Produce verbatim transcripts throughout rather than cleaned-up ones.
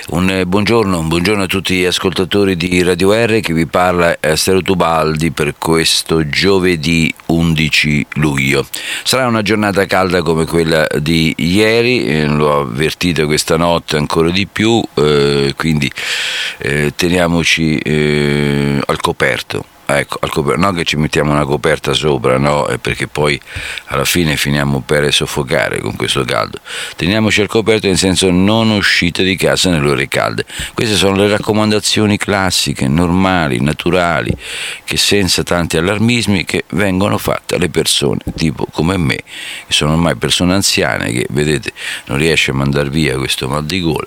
Un eh, buongiorno, un buongiorno a tutti gli ascoltatori di Radio R, che vi parla è Astero Tubaldi per questo giovedì undici luglio. Sarà una giornata calda come quella di ieri, eh, l'ho avvertito questa notte ancora di più, eh, quindi eh, teniamoci eh, al coperto. Ecco, al coperto. Non che ci mettiamo una coperta sopra, no, perché poi alla fine finiamo per soffocare con questo caldo. Teniamoci al coperto, nel senso non uscite di casa nelle ore calde. Queste sono le raccomandazioni classiche, normali, naturali, che senza tanti allarmismi che vengono fatte alle persone tipo come me, che sono ormai persone anziane, che vedete non riesce a mandar via questo mal di gola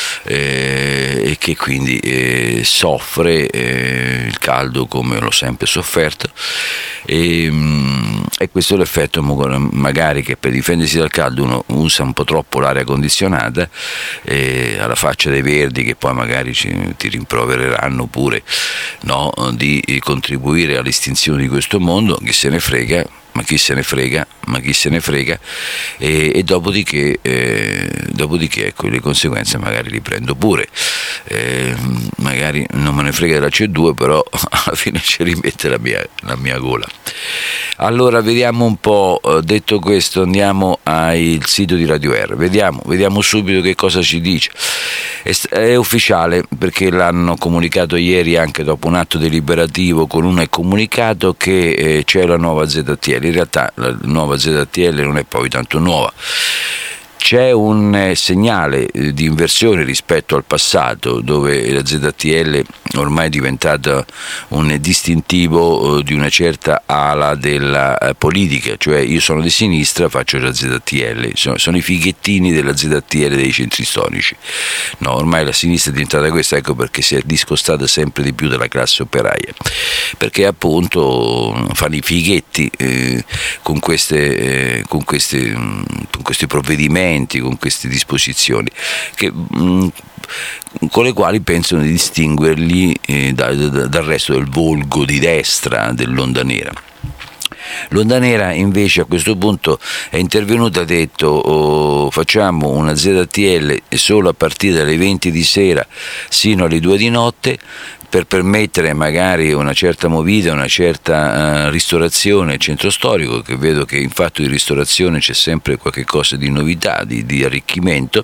eh, e che quindi eh, soffre eh, il caldo come l'ho sempre sofferto, e, e questo è l'effetto magari che per difendersi dal caldo uno usa un po' troppo l'aria condizionata, e alla faccia dei verdi che poi magari ci, ti rimprovereranno pure, no, di contribuire all'estinzione di questo mondo. Chi se ne frega, ma chi se ne frega, ma chi se ne frega, e, e dopodiché, eh, dopodiché ecco, le conseguenze magari li prendo pure, eh, magari non me ne frega della C O due, però alla fine ci rimette la mia, la mia gola. Allora vediamo un po', detto questo andiamo al sito di Radio R, vediamo, vediamo subito che cosa ci dice. È, è ufficiale perché l'hanno comunicato ieri anche dopo un atto deliberativo con un comunicato che eh, c'è la nuova Z T L. In realtà la nuova Z T L non è poi tanto nuova. C'è un eh, segnale eh, di inversione rispetto al passato, dove la Z T L ormai è diventata un distintivo eh, di una certa ala della eh, politica, cioè io sono di sinistra, faccio la Z T L, sono, sono i fighettini della Z T L dei centri storici. No, ormai la sinistra è diventata questa, ecco perché si è discostata sempre di più dalla classe operaia, perché appunto fanno i fighetti eh, con, queste, eh, con, queste, con questi provvedimenti, con queste disposizioni che, mh, con le quali pensano di distinguerli eh, da, da, dal resto del volgo di destra dell'onda nera. L'onda nera invece a questo punto è intervenuta e ha detto oh, facciamo una Z T L solo a partire dalle venti di sera sino alle due di notte, per permettere magari una certa movida, una certa uh, ristorazione al centro storico, che vedo che in fatto di ristorazione c'è sempre qualche cosa di novità, di, di arricchimento.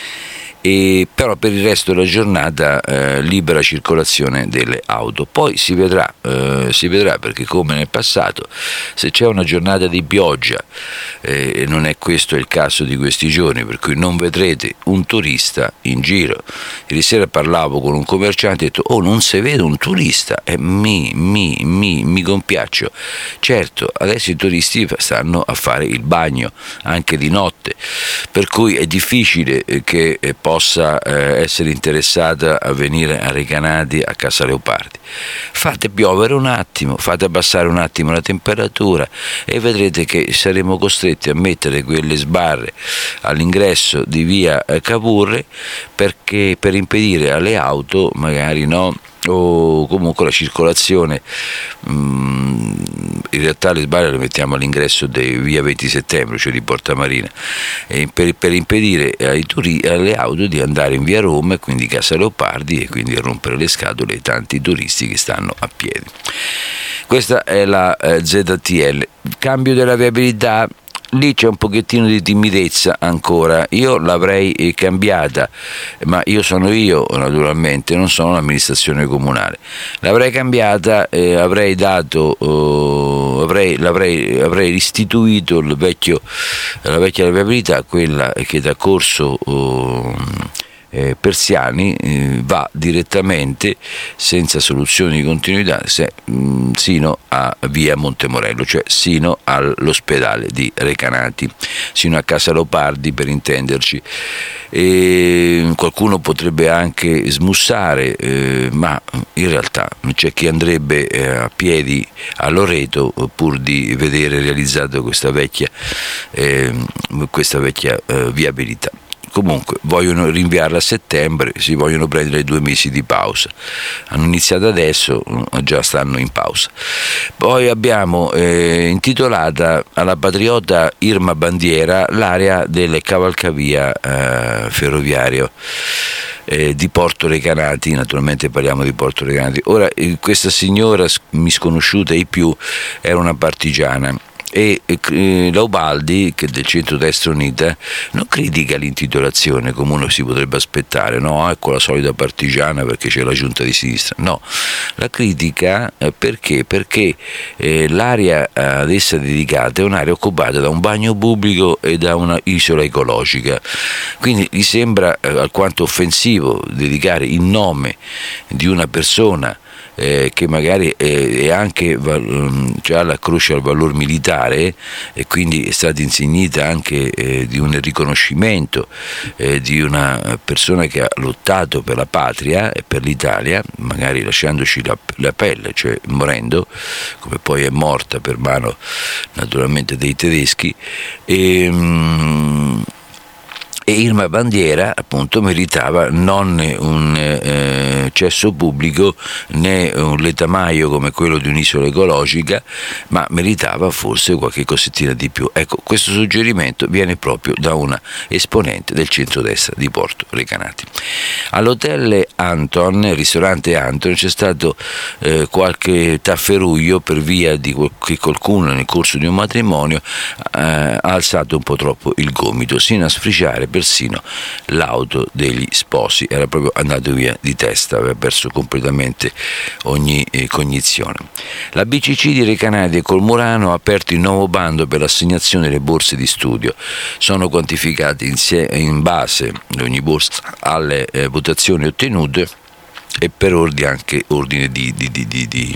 E però per il resto della giornata eh, libera circolazione delle auto. Poi si vedrà, eh, si vedrà perché come nel passato, se c'è una giornata di pioggia, eh, e non è questo il caso di questi giorni, per cui non vedrete un turista in giro. Ieri sera parlavo con un commerciante e ho detto oh, non si vede un turista, e mi, mi, mi, mi compiaccio. Certo, adesso i turisti stanno a fare il bagno anche di notte, per cui è difficile che eh, possa eh, essere interessata a venire a Recanati a Casa Leopardi. Fate piovere un attimo, fate abbassare un attimo la temperatura e vedrete che saremo costretti a mettere quelle sbarre all'ingresso di via Cavour, perché per impedire alle auto magari no, o comunque la circolazione. mh, in realtà le sbarre le mettiamo all'ingresso di via venti settembre, cioè di Porta Marina, e per, per impedire ai turi- alle auto di andare in via Roma e quindi Casa Leopardi, e quindi a rompere le scatole ai tanti turisti che stanno a piedi. Questa è la eh, Z T L. Cambio della viabilità. Lì c'è un pochettino di timidezza ancora, io l'avrei cambiata, ma io sono io naturalmente, non sono l'amministrazione comunale, l'avrei cambiata e avrei dato, uh, avrei, l'avrei, avrei istituito il vecchio, la vecchia viabilità, quella che da Corso uh, Eh, Persiani eh, va direttamente senza soluzione di continuità se, mh, sino a via Montemorello, cioè sino all'ospedale di Recanati, sino a Casa Leopardi per intenderci. E qualcuno potrebbe anche smussare, eh, ma in realtà c'è chi andrebbe eh, a piedi a Loreto pur di vedere realizzato questa vecchia, eh, questa vecchia eh, viabilità. comunque vogliono rinviarla a settembre, si vogliono prendere due mesi di pausa. Hanno iniziato adesso, già stanno in pausa. Poi abbiamo eh, intitolata alla patriota Irma Bandiera l'area del cavalcavia eh, ferroviario eh, di Porto Recanati. Naturalmente parliamo di Porto Recanati. Ora, eh, questa signora misconosciuta ai più era una partigiana, e eh, Laubaldi, che è del centro-destra unita, non critica l'intitolazione come uno si potrebbe aspettare, no, ecco la solita partigiana perché c'è la giunta di sinistra. No, la critica eh, perché? Perché eh, l'area ad essa dedicata è un'area occupata da un bagno pubblico e da una isola ecologica, quindi gli sembra eh, alquanto offensivo dedicare il nome di una persona Eh, che magari eh, è anche già la croce al valor militare e quindi è stata insignita anche eh, di un riconoscimento eh, di una persona che ha lottato per la patria e per l'Italia, magari lasciandoci la, la pelle, cioè morendo, come poi è morta per mano naturalmente dei tedeschi. E, mm, E Irma Bandiera appunto meritava non un eh, cesso pubblico né un letamaio come quello di un'isola ecologica, ma meritava forse qualche cosettina di più. Ecco, questo suggerimento viene proprio da una esponente del centrodestra di Porto Recanati. All'hotel Anton, ristorante Anton, c'è stato eh, qualche tafferuglio per via di che qualcuno nel corso di un matrimonio eh, ha alzato un po' troppo il gomito, sino a sfriciare persino l'auto degli sposi. Era proprio andato via di testa, aveva perso completamente ogni eh, cognizione. La B C C di Recanati e Colmurano ha aperto il nuovo bando per l'assegnazione delle borse di studio. Sono quantificati insie- in base di ogni borsa alle eh, votazioni ottenute e per ordine anche ordine di, di, di, di, di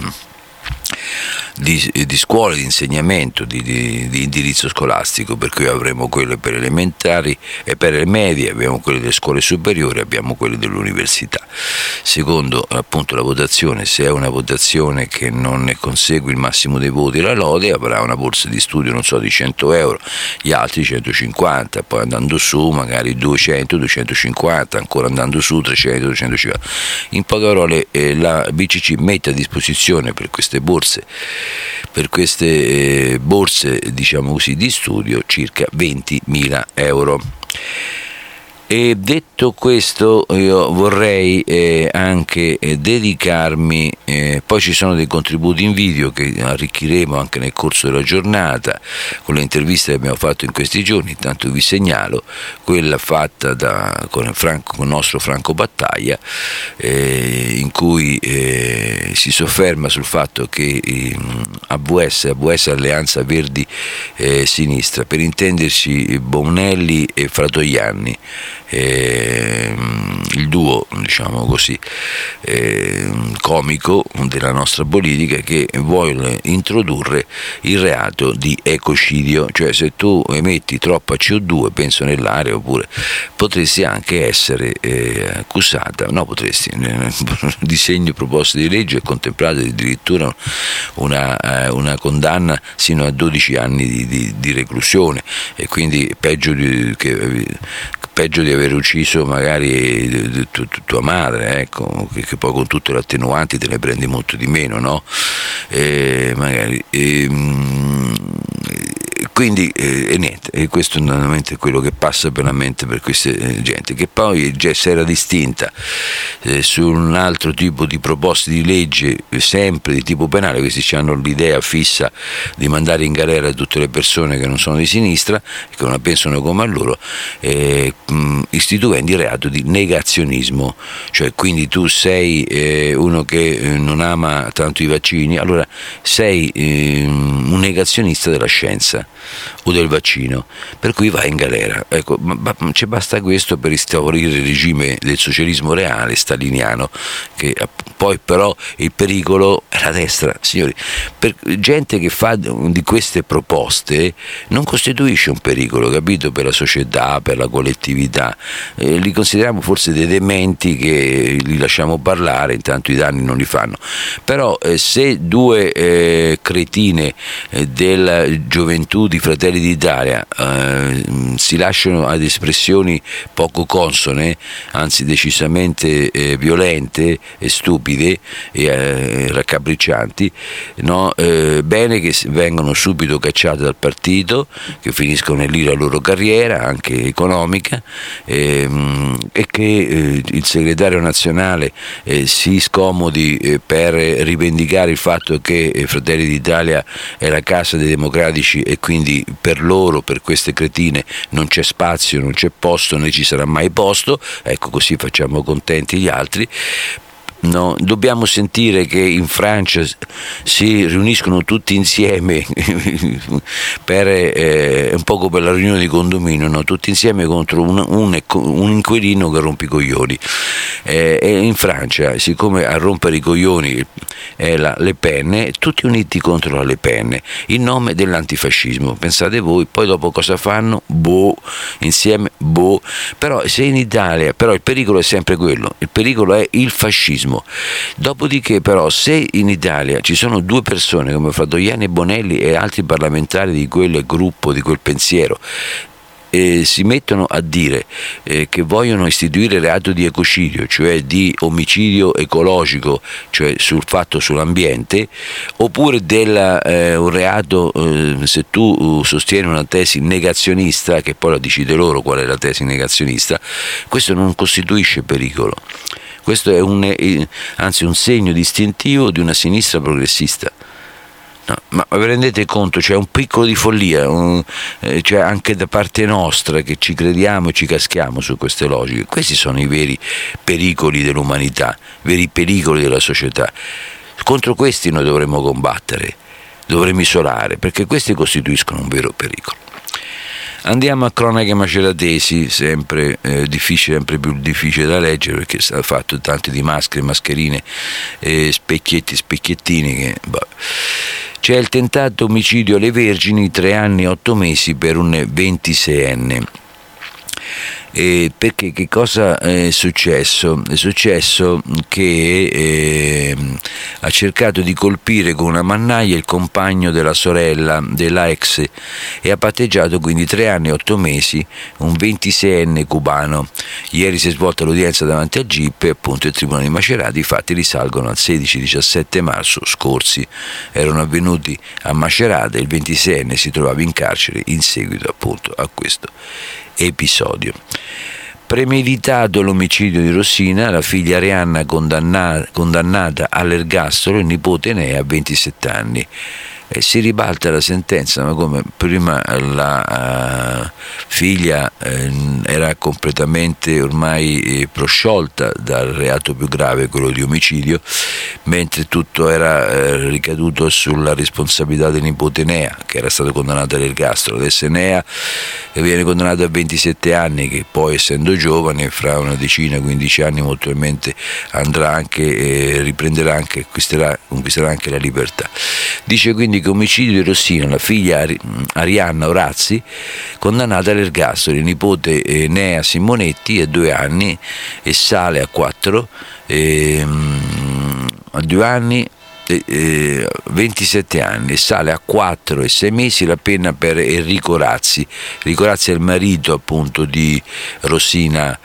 Di, di scuole, di insegnamento, di, di, di indirizzo scolastico, per cui avremo quelle per elementari e per le medie, abbiamo quelle delle scuole superiori, abbiamo quelle dell'università. Secondo appunto la votazione, se è una votazione che non ne consegue il massimo dei voti la lode, avrà una borsa di studio, non so, di cento euro, gli altri centocinquanta, poi andando su magari duecento, duecentocinquanta, ancora andando su trecento, duecentocinquanta. In poche parole eh, la B C C mette a disposizione per queste borse per queste eh, borse diciamo così di studio circa ventimila euro. E detto questo, io vorrei eh, anche eh, dedicarmi, eh, poi ci sono dei contributi in video che arricchiremo anche nel corso della giornata con le interviste che abbiamo fatto in questi giorni. Intanto vi segnalo quella fatta da, con, Franco, con il nostro Franco Battaglia, eh, in cui eh, si sofferma sul fatto che eh, A V S, A V S Alleanza Verdi eh, Sinistra, per intenderci Bonelli e Fratoianni, Eh, il duo, diciamo così, eh, comico della nostra politica, che vuole introdurre il reato di ecocidio, cioè se tu emetti troppa C O due, penso nell'aria, oppure potresti anche essere eh, accusata, no potresti, nel disegno proposta di legge è contemplata addirittura una, eh, una condanna sino a dodici anni di, di, di reclusione, e quindi peggio di, che, peggio di aver ucciso magari tu, tu, tua madre, ecco, che, che poi con tutte le attenuanti te ne prendi molto di meno, no? E magari e, quindi eh, e niente, e questo è normalmente quello che passa per la mente per queste eh, gente, che poi già si era distinta eh, su un altro tipo di proposte di legge, eh, sempre di tipo penale. Questi hanno l'idea fissa di mandare in galera tutte le persone che non sono di sinistra e che non la pensano come a loro, eh, mh, istituendo il reato di negazionismo, cioè quindi tu sei eh, uno che eh, non ama tanto i vaccini, allora sei eh, un negazionista della scienza o del vaccino, per cui vai in galera. Ecco, ma ci basta questo per instaurire il regime del socialismo reale staliniano, che poi però il pericolo è la destra, signori. Per gente che fa di queste proposte non costituisce un pericolo, capito, per la società, per la collettività, eh, li consideriamo forse dei dementi che li lasciamo parlare, intanto i danni non li fanno. Però eh, se due eh, cretine eh, della gioventù di di Fratelli d'Italia eh, si lasciano ad espressioni poco consone, anzi decisamente eh, violente e stupide e eh, raccapriccianti, no? eh, bene che vengono subito cacciate dal partito, che finiscono lì la loro carriera anche economica, ehm, e che eh, il segretario nazionale eh, si scomodi eh, per rivendicare il fatto che eh, Fratelli d'Italia è la casa dei democratici e quindi per loro, per queste cretine, non c'è spazio, non c'è posto, né ci sarà mai posto. Ecco, così facciamo contenti gli altri. No, dobbiamo sentire che in Francia si riuniscono tutti insieme per eh, un poco per la riunione di condominio, no? Tutti insieme contro un, un, un inquilino che rompe i coglioni. Eh, e in Francia, siccome a rompere i coglioni è la Le Pen, tutti uniti contro la Le Pen in nome dell'antifascismo. Pensate voi, poi dopo cosa fanno? Boh, insieme, boh. Però se in Italia, però il pericolo è sempre quello, il pericolo è il fascismo. Dopodiché però se in Italia ci sono due persone come Fratoianni e Bonelli e altri parlamentari di quel gruppo, di quel pensiero, e si mettono a dire eh, che vogliono istituire il reato di ecocidio, cioè di omicidio ecologico, cioè sul fatto sull'ambiente, oppure del eh, un reato, eh, se tu uh, sostieni una tesi negazionista, che poi la decide loro qual è la tesi negazionista, questo non costituisce pericolo. Questo è un, anzi un segno distintivo di una sinistra progressista. No, ma vi rendete conto? C'è un piccolo di follia, un, eh, cioè anche da parte nostra, che ci crediamo e ci caschiamo su queste logiche. Questi sono i veri pericoli dell'umanità, i veri pericoli della società. Contro questi noi dovremmo combattere, dovremmo isolare, perché questi costituiscono un vero pericolo. Andiamo a cronache maceratesi, sempre eh, difficile, sempre più difficile da leggere, perché ha fatto tanti di maschere, mascherine, eh, specchietti, specchiettini. Che, boh. C'è il tentato omicidio alle Vergini, tre anni e otto mesi per un ventiseienne. Eh, perché che cosa è successo? È successo che eh, ha cercato di colpire con una mannaia il compagno della sorella della ex e ha patteggiato quindi tre anni e otto mesi un ventiseienne cubano. Ieri si è svolta l'udienza davanti al G I P e appunto il Tribunale di Macerata. I fatti risalgono al sedici diciassette marzo scorsi, erano avvenuti a Macerata e il ventiseienne si trovava in carcere in seguito appunto a questo episodio. Premeditato l'omicidio di Rossina, la figlia Arianna condanna, condannata all'ergastolo, il nipote Enea a ventisette anni. E si ribalta la sentenza, ma come prima la uh, figlia eh, era completamente ormai eh, prosciolta dal reato più grave, quello di omicidio, mentre tutto era eh, ricaduto sulla responsabilità del nipote Enea, che era stato condannato all'ergastolo. Adesso Enea viene condannato a ventisette anni, che poi essendo giovane fra una decina, quindici anni molto probabilmente andrà anche, eh, riprenderà anche, conquisterà, conquisterà anche la libertà. Dice quindi che omicidio di Rossina, la figlia Ari- Arianna Orazzi, condannata all'ergastolo, il nipote Enea Simonetti a due anni e sale a quattro, ehm, a due anni eh, ventisette anni, sale a quattro e sei mesi la pena per Enrico Razzi. Enrico Razzi è il marito appunto di Rossina.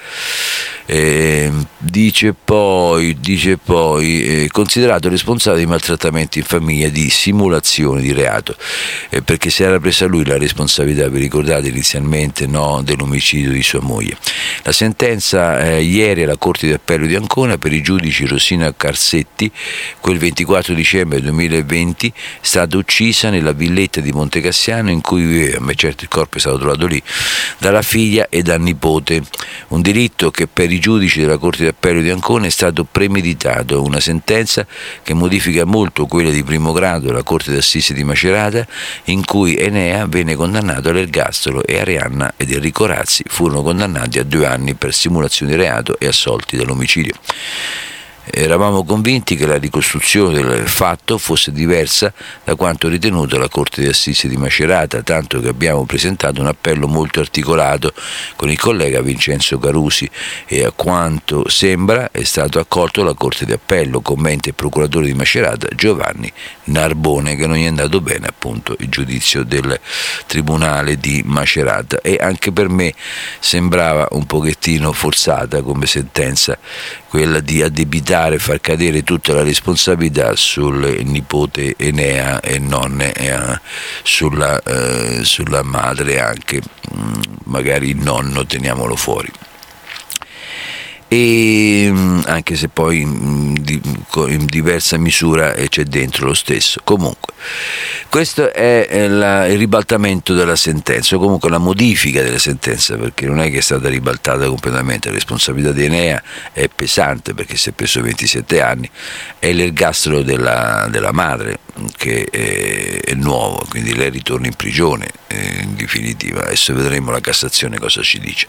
Eh, dice poi, dice poi eh, considerato responsabile di maltrattamenti in famiglia, di simulazione di reato, eh, perché si era presa lui la responsabilità, vi ricordate inizialmente, no, dell'omicidio di sua moglie. La sentenza eh, ieri alla Corte di Appello di Ancona per i giudici Rosina Carsetti, quel ventiquattro dicembre duemilaventi, è stata uccisa nella villetta di Montecassiano in cui viveva, ma certo il corpo è stato trovato lì, dalla figlia e dal nipote. Un delitto che per i giudici della Corte d'Appello di Ancona è stato premeditato, una sentenza che modifica molto quella di primo grado della Corte d'Assise di Macerata, in cui Enea venne condannato all'ergastolo e Arianna ed Enrico Razzi furono condannati a due anni per simulazione di reato e assolti dall'omicidio. Eravamo convinti che la ricostruzione del fatto fosse diversa da quanto ritenuto dalla Corte di Assise di Macerata, tanto che abbiamo presentato un appello molto articolato con il collega Vincenzo Carusi e a quanto sembra è stato accolto dalla Corte di Appello, commenta il procuratore di Macerata Giovanni Narbone, che non gli è andato bene appunto il giudizio del Tribunale di Macerata, e anche per me sembrava un pochettino forzata come sentenza quella di addebitare, far cadere tutta la responsabilità sul nipote Enea e non eh, sulla, eh, sulla madre anche, magari il nonno teniamolo fuori. E anche se poi in diversa misura c'è dentro lo stesso. Comunque questo è il ribaltamento della sentenza, o comunque la modifica della sentenza, perché non è che è stata ribaltata completamente. La responsabilità di Enea è pesante perché si è preso ventisette anni, è l'ergastolo della, della madre che è, è nuovo, quindi lei ritorna in prigione in definitiva. Adesso vedremo la Cassazione cosa ci dice.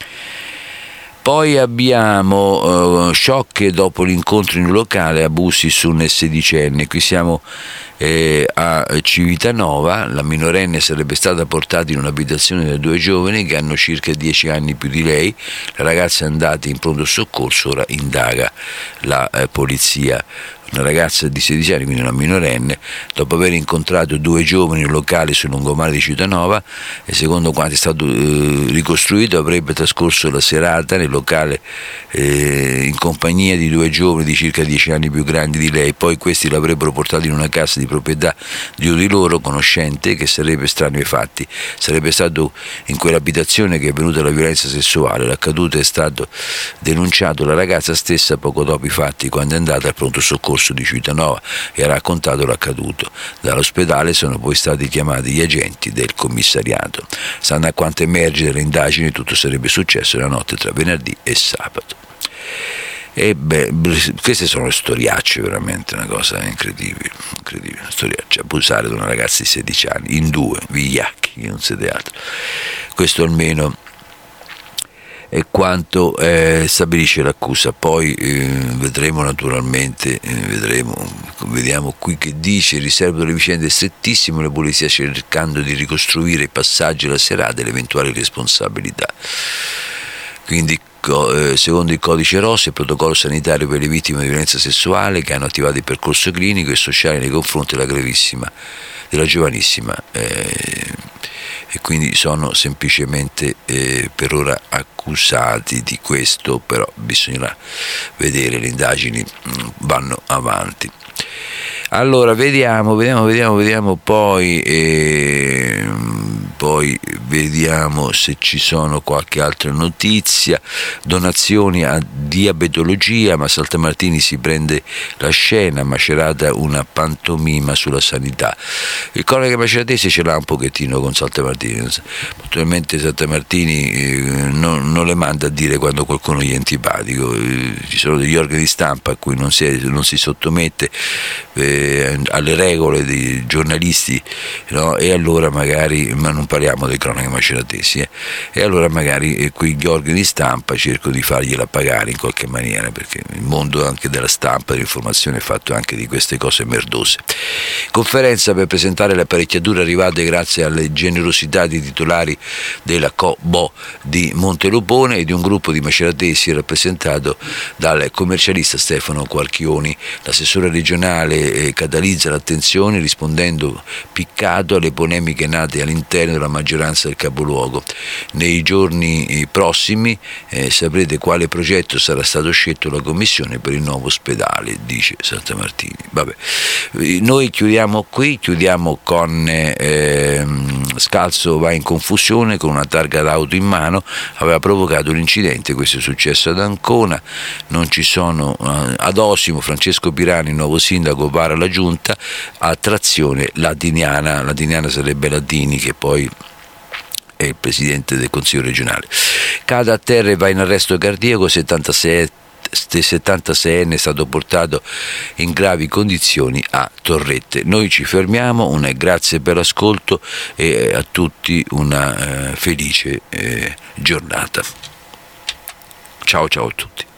Poi abbiamo uh, shock dopo l'incontro in un locale, abusi su un sedicenne. Qui siamo eh, a Civitanova. La minorenne sarebbe stata portata in un'abitazione da due giovani che hanno circa dieci anni più di lei. La ragazza è andata in pronto soccorso, ora indaga la eh, polizia. Una ragazza di sedici anni, quindi una minorenne, dopo aver incontrato due giovani in un locale sul lungomare di Civitanova, e secondo quanto è stato eh, ricostruito avrebbe trascorso la serata nel locale eh, in compagnia di due giovani di circa dieci anni più grandi di lei. Poi questi l'avrebbero portato in una casa di proprietà di uno di loro, conoscente, che sarebbe estraneo ai fatti. Sarebbe stato in quell'abitazione che è avvenuta la violenza sessuale. L'accaduto è stato denunciato dalla ragazza stessa poco dopo i fatti, quando è andata al pronto soccorso di Civitanova e ha raccontato l'accaduto. Dall'ospedale sono poi stati chiamati gli agenti del commissariato. Stando a quanto emerge dalle indagini, tutto sarebbe successo la notte tra venerdì e sabato. E beh, queste sono le storiacce, veramente una cosa incredibile, incredibile, storiacce. Abusare di una ragazza di sedici anni, in due, vigliacchi, non siete altro. Questo almeno è quanto eh, stabilisce l'accusa. Poi eh, vedremo naturalmente, eh, vedremo, vediamo qui che dice: riservo delle vicende strettissime, la polizia cercando di ricostruire i passaggi della serata e le eventuali responsabilità. Quindi secondo il codice rosso, il protocollo sanitario per le vittime di violenza sessuale, che hanno attivato il percorso clinico e sociale nei confronti della gravissima, della giovanissima, eh, e quindi sono semplicemente eh, per ora accusati di questo, però bisognerà vedere, le indagini mh, vanno avanti. Allora vediamo, vediamo, vediamo, vediamo poi, eh, poi vediamo se ci sono qualche altra notizia. Donazioni a diabetologia, ma Saltamartini si prende la scena, Macerata una pantomima sulla sanità. Il collega maceratese ce l'ha un pochettino con Saltamartini, naturalmente Saltamartini eh, non, non le manda a dire quando qualcuno gli è antipatico, eh, ci sono degli organi di stampa a cui non si, non si sottomette eh, alle regole dei giornalisti, no? E allora magari, ma non parliamo delle cronache maceratesi, eh? E allora magari eh, quegli organi di stampa cerco di fargliela pagare in qualche maniera, perché il mondo anche della stampa, dell'informazione è fatto anche di queste cose merdose. Conferenza per presentare le apparecchiature arrivate grazie alle generosità di titolari della Co.Bo di Montelupone e di un gruppo di maceratesi rappresentato dal commercialista Stefano Quarchioni. L'assessore regionale eh, catalizza l'attenzione rispondendo piccato alle polemiche nate all'interno della maggioranza del capoluogo. Nei giorni prossimi eh, saprete quale progetto sarà stato scelto dalla commissione per il nuovo ospedale, dice Saltamartini. Vabbè. Noi chiudiamo qui, chiudiamo con eh, Scalzo va in confusione con una targa d'auto in mano, aveva provocato un incidente, questo è successo ad Ancona. Non ci sono eh, ad Osimo, Francesco Pirani, nuovo sindaco, para la giunta a trazione latiniana, latiniana sarebbe Latini, che poi è il presidente del Consiglio regionale. Cade a terra e va in arresto cardiaco, settantasei settantaseienne è stato portato in gravi condizioni a Torrette. Noi ci fermiamo, un grazie per l'ascolto e a tutti una eh, felice eh, giornata. Ciao ciao a tutti.